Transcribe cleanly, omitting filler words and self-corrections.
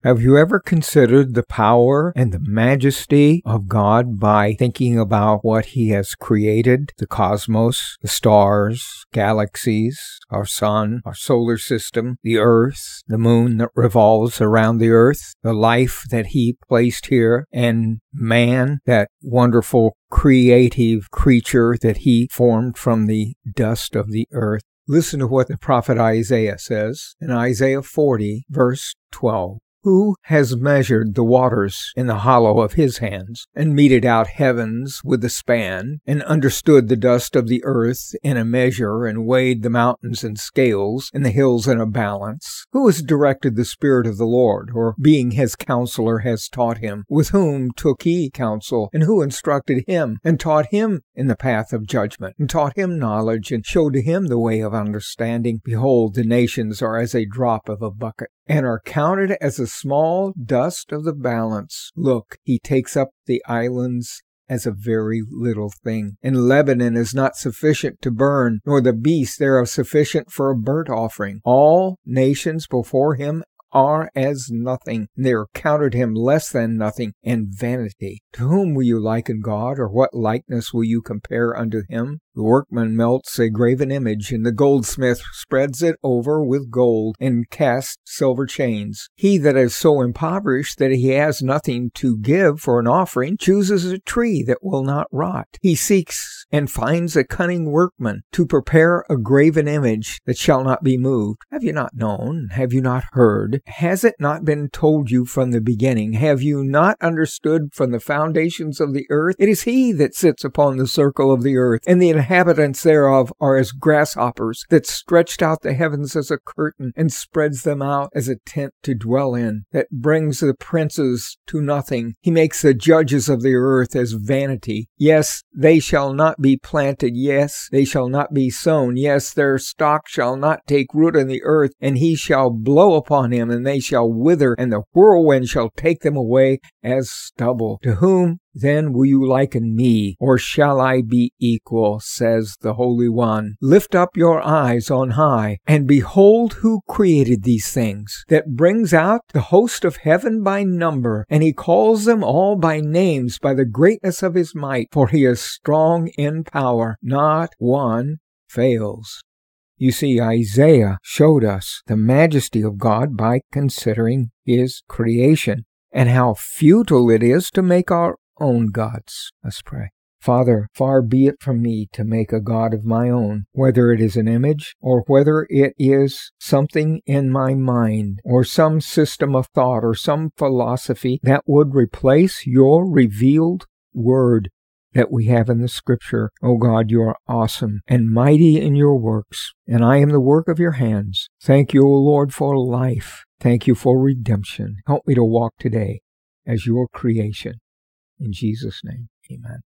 Have you ever considered the power and the majesty of God by thinking about what He has created? The cosmos, the stars, galaxies, our sun, our solar system, the earth, the moon that revolves around the earth, the life that He placed here, and man, that wonderful creative creature that He formed from the dust of the earth. Listen to what the prophet Isaiah says in Isaiah 40, verse 12. Who has measured the waters in the hollow of His hands, and meted out heavens with a span, and understood the dust of the earth in a measure, and weighed the mountains in scales, and the hills in a balance? Who has directed the Spirit of the Lord, or being His counselor has taught Him? With whom took He counsel, and who instructed Him, and taught Him in the path of judgment, and taught Him knowledge, and showed to Him the way of understanding? Behold, the nations are as a drop of a bucket, and are counted as a small dust of the balance. Look, He takes up the islands as a very little thing. And Lebanon is not sufficient to burn, nor the beasts thereof sufficient for a burnt offering. All nations before Him are as nothing. They are counted Him less than nothing, and vanity. To whom will you liken God, or what likeness will you compare unto Him? The workman melts a graven image, and the goldsmith spreads it over with gold, and casts silver chains. He that is so impoverished that he has nothing to give for an offering chooses a tree that will not rot. He seeks and finds a cunning workman to prepare a graven image that shall not be moved. Have you not known? Have you not heard? Has it not been told you from the beginning? Have you not understood from the foundations of the earth? It is He that sits upon the circle of the earth, and the inhabitants thereof are as grasshoppers, that stretched out the heavens as a curtain, and spreads them out as a tent to dwell in, that brings the princes to nothing. He makes the judges of the earth as vanity. Yes, they shall not be planted. Yes, they shall not be sown. Yes, their stock shall not take root in the earth, and He shall blow upon him, and they shall wither, and the whirlwind shall take them away as stubble. To whom then will you liken me, or shall I be equal, says the Holy One? Lift up your eyes on high, and behold who created these things, that brings out the host of heaven by number, and He calls them all by names by the greatness of His might, for He is strong in power, not one fails. You see, Isaiah showed us the majesty of God by considering His creation, and how futile it is to make our own gods. Let's pray. Father, far be it from me to make a god of my own, whether it is an image, or whether it is something in my mind, or some system of thought, or some philosophy that would replace your revealed word that we have in the Scripture. O God, you are awesome and mighty in your works, and I am the work of your hands. Thank you, O Lord, for life. Thank you for redemption. Help me to walk today as your creation. In Jesus' name, amen.